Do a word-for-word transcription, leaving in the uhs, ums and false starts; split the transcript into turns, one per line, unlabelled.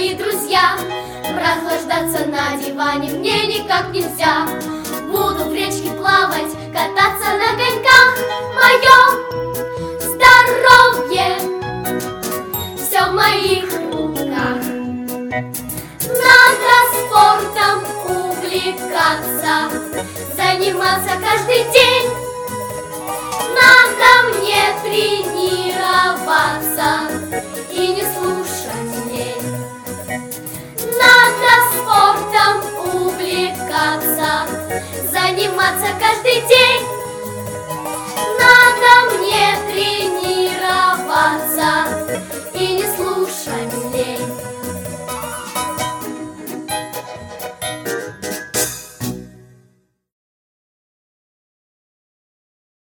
мои друзья. Прохлаждаться на диване мне никак нельзя. Буду в речке плавать, кататься на коньках. Мое здоровье все в моих руках. Надо спортом увлекаться, заниматься каждый день. Надо мне тренироваться и не слушать лень. Надо спортом увлекаться, заниматься каждый день.